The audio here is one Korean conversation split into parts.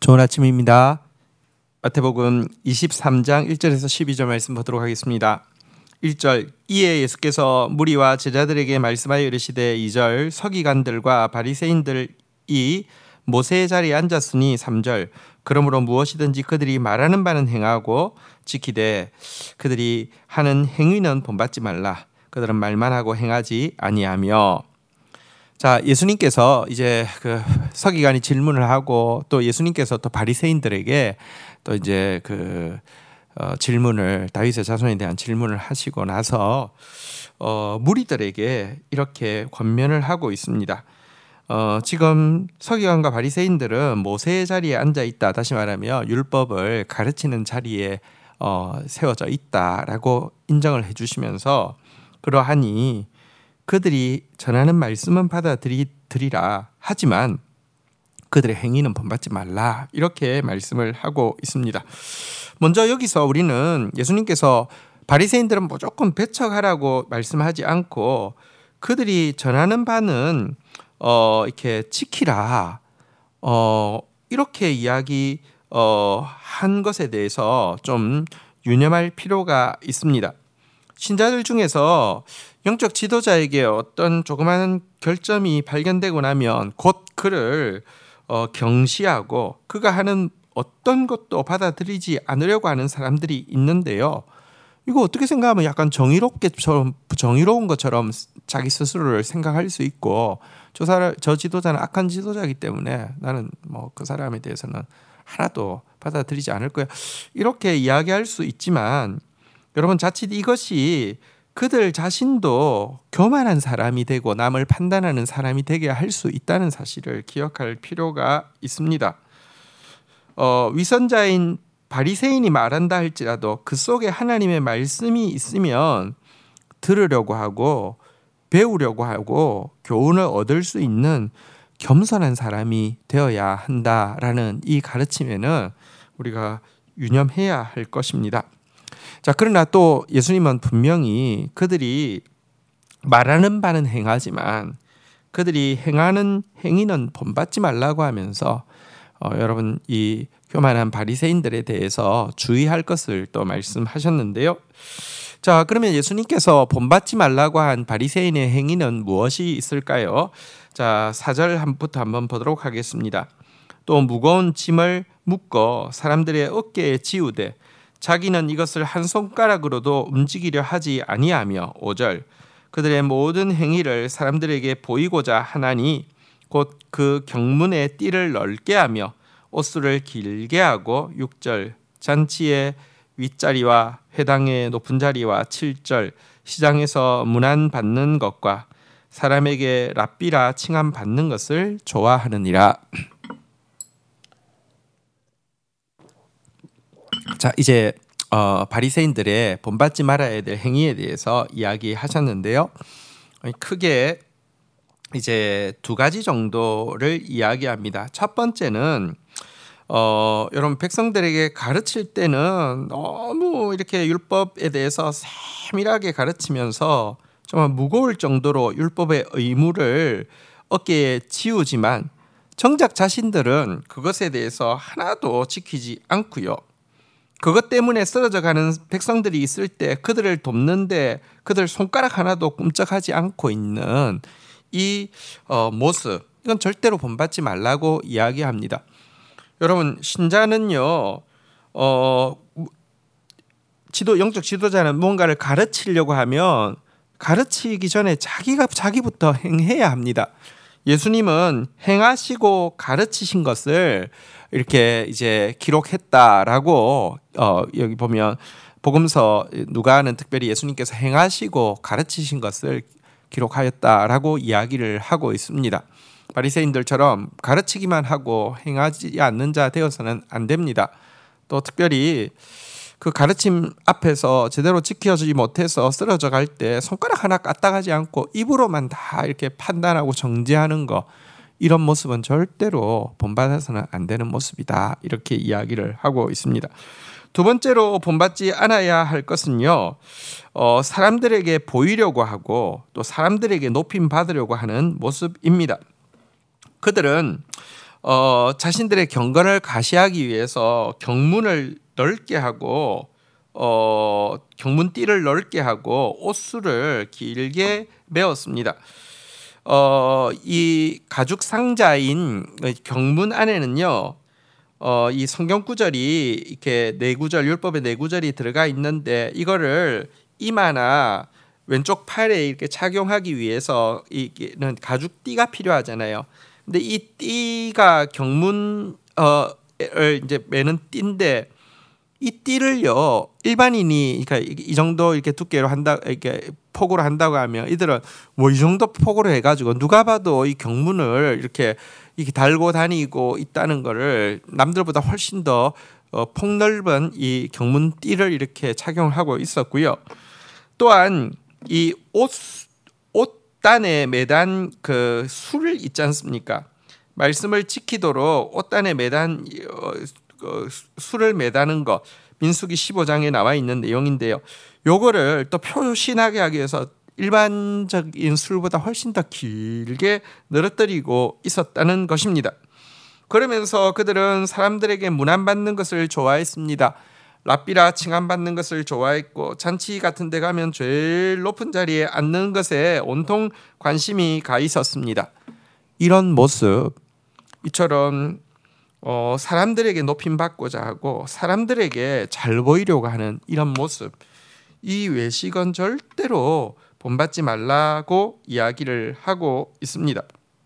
좋은 아침입니다. 마태복음 23장 1절에서 12절 말씀 보도록 하겠습니다. 1절 이에 예수께서 무리와 제자들에게 말씀하여 이르시되 2절 서기관들과 바리새인들이 모세의 자리에 앉았으니 3절 그러므로 무엇이든지 그들이 말하는 바는 행하고 지키되 그들이 하는 행위는 본받지 말라. 그들은 말만 하고 행하지 아니하며. 자, 예수님께서 이제 그 서기관이 질문을 하고 또 예수님께서 또 바리새인들에게 또 이제 질문을 다윗의 자손에 대한 질문을 하시고 나서 무리들에게 이렇게 권면을 하고 있습니다. 지금 서기관과 바리새인들은 모세의 자리에 앉아 있다. 다시 말하면 율법을 가르치는 자리에 세워져 있다라고 인정을 해주시면서 그러하니 그들이 전하는 말씀은 받아들이라 하지만 그들의 행위는 본받지 말라 이렇게 말씀을 하고 있습니다. 먼저 여기서 우리는 예수님께서 바리새인들은 무조건 배척하라고 말씀하지 않고 그들이 전하는 바는 이렇게 지키라 이렇게 이야기 한 것에 대해서 좀 유념할 필요가 있습니다. 신자들 중에서 영적 지도자에게 어떤 조그마한 결점이 발견되고 나면 곧 그를 경시하고 그가 하는 어떤 것도 받아들이지 않으려고 하는 사람들이 있는데요. 이거 어떻게 생각하면 약간 정의로운 것처럼 자기 스스로를 생각할 수 있고 저 지도자는 악한 지도자이기 때문에 나는 뭐 그 사람에 대해서는 하나도 받아들이지 않을 거야. 이렇게 이야기할 수 있지만 여러분 자칫 이것이 그들 자신도 교만한 사람이 되고 남을 판단하는 사람이 되게 할 수 있다는 사실을 기억할 필요가 있습니다. 위선자인 바리새인이 말한다 할지라도 그 속에 하나님의 말씀이 있으면 들으려고 하고 배우려고 하고 교훈을 얻을 수 있는 겸손한 사람이 되어야 한다라는 이 가르침에는 우리가 유념해야 할 것입니다. 자, 그러나 또 예수님은 분명히 그들이 말하는 바는 행하지만 그들이 행하는 행위는 본받지 말라고 하면서 여러분 이 교만한 바리새인들에 대해서 주의할 것을 또 말씀하셨는데요. 자, 그러면 예수님께서 본받지 말라고 한 바리새인의 행위는 무엇이 있을까요? 자, 4절부터 한번 보도록 하겠습니다. 또 무거운 짐을 묶어 사람들의 어깨에 지우되 자기는 이것을 한 손가락으로도 움직이려 하지 아니하며 5절 그들의 모든 행위를 사람들에게 보이고자 하나니 곧 그 경문의 띠를 넓게 하며 옷수를 길게 하고 6절 잔치의 윗자리와 회당의 높은 자리와 7절 시장에서 문안 받는 것과 사람에게 랍비라 칭함 받는 것을 좋아하느니라. 자, 이제 바리새인들의 본받지 말아야 될 행위에 대해서 이야기하셨는데요. 크게 이제 두 가지 정도를 이야기합니다. 첫 번째는 여러분 백성들에게 가르칠 때는 너무 이렇게 율법에 대해서 세밀하게 가르치면서 정말 무거울 정도로 율법의 의무를 어깨에 지우지만 정작 자신들은 그것에 대해서 하나도 지키지 않고요. 그것 때문에 쓰러져 가는 백성들이 있을 때 그들을 돕는데 그들 손가락 하나도 꿈쩍하지 않고 있는 이 모습, 이건 절대로 본받지 말라고 이야기합니다. 여러분 신자는요, 영적 지도자는 무언가를 가르치려고 하면 가르치기 전에 자기부터 행해야 합니다. 예수님은 행하시고 가르치신 것을 이렇게 이제 기록했다라고 여기 보면 복음서 누가는 특별히 예수님께서 행하시고 가르치신 것을 기록하였다라고 이야기를 하고 있습니다. 바리새인들처럼 가르치기만 하고 행하지 않는 자 되어서는 안 됩니다. 또 특별히 그 가르침 앞에서 제대로 지켜지지 못해서 쓰러져 갈 때 손가락 하나 까딱하지 않고 입으로만 다 이렇게 판단하고 정죄하는 거, 이런 모습은 절대로 본받아서는 안 되는 모습이다, 이렇게 이야기를 하고 있습니다. 두 번째로 본받지 않아야 할 것은요, 사람들에게 보이려고 하고 또 사람들에게 높임 받으려고 하는 모습입니다. 그들은 자신들의 경건을 가시하기 위해서 경문을 넓게 하고 경문띠를 넓게 하고 옷수를 길게 메었습니다. 이 가죽 상자인 경문 안에는요, 이 성경 구절이 이렇게 네 구절, 율법의 네 구절이 들어가 있는데 이거를 이마나 왼쪽 팔에 이렇게 착용하기 위해서 이는 가죽 띠가 필요하잖아요. 근데 이 띠가 경문을 이제 매는 띠인데 이 띠를요 일반인이 그러니까 이 정도 이렇게 두께로 한다, 이렇게 폭으로 한다고 하면 이들은 뭐 이 정도 폭으로 해가지고 누가 봐도 이 경문을 이렇게 달고 다니고 있다는 거를 남들보다 훨씬 더 폭넓은 이 경문 띠를 이렇게 착용하고 있었고요. 또한 이 옷단에 매단 그 술 있지 않습니까? 말씀을 지키도록 옷단에 매단 술을 매다는 거 민수기 15장에 나와 있는 내용인데요. 요거를 또 표신하게 하기 위해서 일반적인 술보다 훨씬 더 길게 늘어뜨리고 있었다는 것입니다. 그러면서 그들은 사람들에게 문안받는 것을 좋아했습니다. 랍비라 칭함받는 것을 좋아했고 잔치 같은 데 가면 제일 높은 자리에 앉는 것에 온통 관심이 가 있었습니다. 이런 모습, 이처럼 사람들에게 높임받고자 하고 사람들에게 잘 보이려고 하는 이런 모습, 이 외식은 절대로 본받지 말라고 이야기를 하고 있습니다.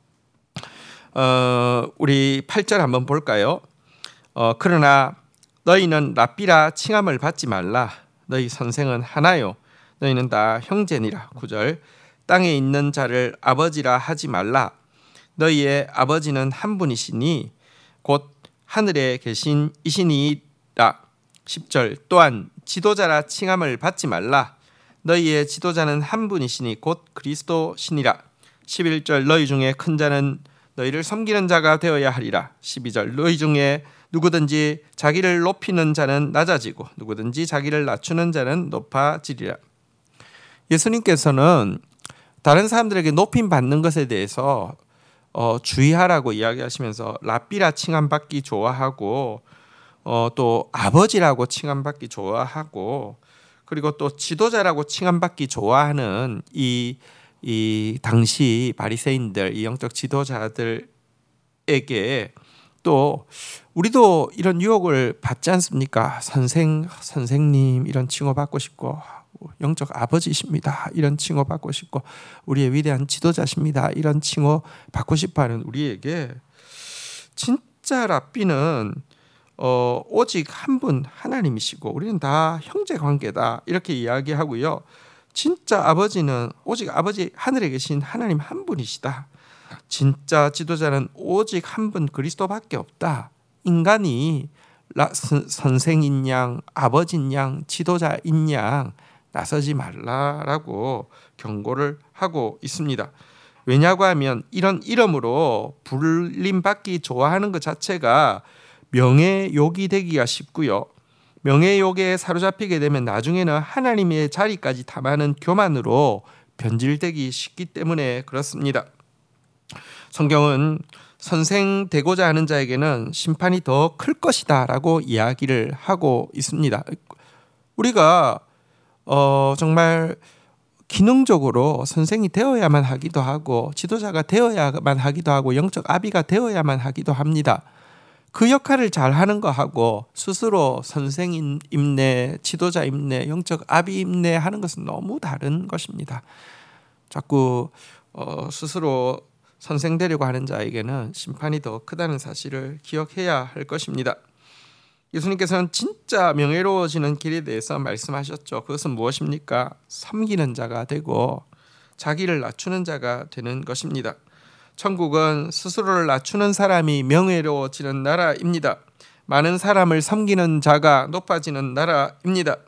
우리 8절 한번 볼까요? 그러나 너희는 랍비라 칭함을 받지 말라. 너희 선생은 하나요. 너희는 다 형제니라. 9절 땅에 있는 자를 아버지라 하지 말라. 너희의 아버지는 한 분이시니 곧 하늘에 계신 이시니라. 10절 또한 지도자라 칭함을 받지 말라. 너희의 지도자는 한 분이시니 곧 그리스도시니라. 11절 너희 중에 큰 자는 너희를 섬기는 자가 되어야 하리라. 12절 너희 중에 누구든지 자기를 높이는 자는 낮아지고 누구든지 자기를 낮추는 자는 높아지리라. 예수님께서는 다른 사람들에게 높임 받는 것에 대해서 주의하라고 이야기하시면서 랍비라 칭함받기 좋아하고 또 아버지라고 칭함받기 좋아하고 그리고 또 지도자라고 칭함받기 좋아하는 이 당시 바리새인들, 이 영적 지도자들에게 또 우리도 이런 유혹을 받지 않습니까? 선생님 이런 칭호 받고 싶고 영적 아버지십니다 이런 칭호 받고 싶고 우리의 위대한 지도자십니다 이런 칭호 받고 싶어하는 우리에게 진짜 랍비는 오직 한 분 하나님이시고 우리는 다 형제 관계다 이렇게 이야기하고요. 진짜 아버지는 오직 아버지 하늘에 계신 하나님 한 분이시다. 진짜 지도자는 오직 한 분 그리스도밖에 없다. 인간이 선생인 양, 아버지인 양, 지도자인 양 나서지 말라라고 경고를 하고 있습니다. 왜냐고 하면 이런 이름으로 불림받기 좋아하는 것 자체가 명예욕이 되기가 쉽고요. 명예욕에 사로잡히게 되면 나중에는 하나님의 자리까지 탐하는 교만으로 변질되기 쉽기 때문에 그렇습니다. 성경은 선생 되고자 하는 자에게는 심판이 더 클 것이다 라고 이야기를 하고 있습니다. 우리가 정말 기능적으로 선생이 되어야만 하기도 하고 지도자가 되어야만 하기도 하고 영적 아비가 되어야만 하기도 합니다. 그 역할을 잘하는 거하고 스스로 선생임내, 지도자임내, 영적 아비임내 하는 것은 너무 다른 것입니다. 자꾸 스스로 선생 되려고 하는 자에게는 심판이 더 크다는 사실을 기억해야 할 것입니다. 예수님께서는 진짜 명예로워지는 길에 대해서 말씀하셨죠. 그것은 무엇입니까? 섬기는 자가 되고 자기를 낮추는 자가 되는 것입니다. 천국은 스스로를 낮추는 사람이 명예로워지는 나라입니다. 많은 사람을 섬기는 자가 높아지는 나라입니다.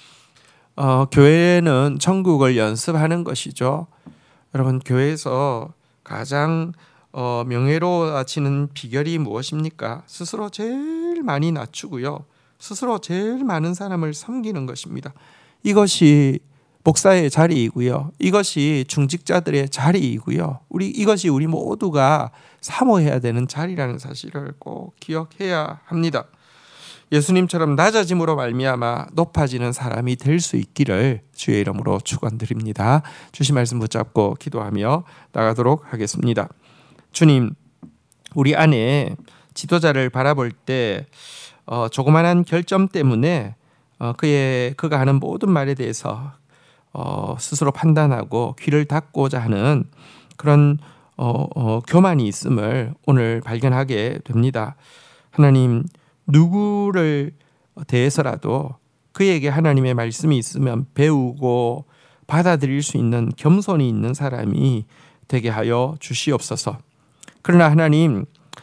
교회는 천국을 연습하는 것이죠. 여러분, 교회에서 가장 명예로워지는 비결이 무엇입니까? 스스로 제일 많이 낮추고요. 스스로 제일 많은 사람을 섬기는 것입니다. 이것이 목사의 자리이고요. 이것이 중직자들의 자리이고요. 이것이 우리 모두가 사모해야 되는 자리라는 사실을 꼭 기억해야 합니다. 예수님처럼 낮아짐으로 말미암아 높아지는 사람이 될 수 있기를 주의 이름으로 축원드립니다. 주신 말씀 붙잡고 기도하며 나가도록 하겠습니다. 주님, 우리 안에 지도자를 바라볼 때 조그만한 결점 때문에 그가 하는 모든 말에 대해서 스스로 판단하고 귀를 닫고자 하는 그런 교만이 있음을 오늘 발견하게 됩니다. 하나님, 누구를 대해서라도 그에게 하나님의 말씀이 있으면 배우고 받아들일 수 있는 겸손이 있는 사람이 되게 하여 주시옵소서. 그러나 하나님,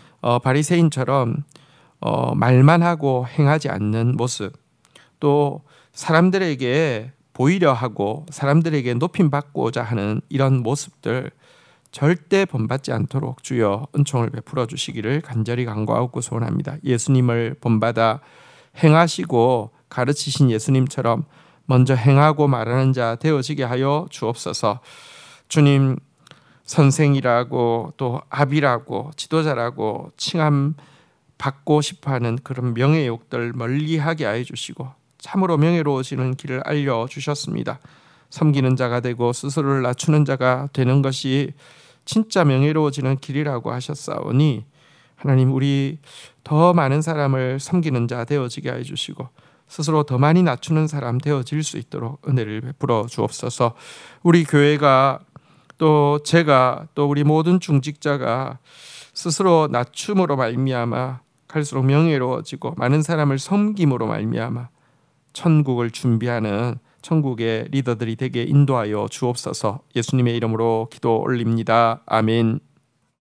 바리새인처럼 말만 하고 행하지 않는 모습, 또 사람들에게 보이려 하고 사람들에게 높임받고자 하는 이런 모습들 절대 본받지 않도록 주여 은총을 베풀어 주시기를 간절히 간구하고 소원합니다. 예수님을 본받아 행하시고 가르치신 예수님처럼 먼저 행하고 말하는 자 되어지게 하여 주옵소서. 주님, 선생이라고 또 아비라고 지도자라고 칭함 받고 싶어하는 그런 명예욕들 멀리하게 하여 주시고 참으로 명예로워지는 길을 알려주셨습니다. 섬기는 자가 되고 스스로를 낮추는 자가 되는 것이 진짜 명예로워지는 길이라고 하셨사오니 하나님, 우리 더 많은 사람을 섬기는 자 되어지게 해주시고 스스로 더 많이 낮추는 사람 되어질 수 있도록 은혜를 베풀어 주옵소서. 우리 교회가 또 제가 또 우리 모든 중직자가 스스로 낮춤으로 말미암아 갈수록 명예로워지고 많은 사람을 섬김으로 말미암아 천국을 준비하는 천국의 리더들이 되게 인도하여 주옵소서. 예수님의 이름으로 기도 올립니다. 아멘.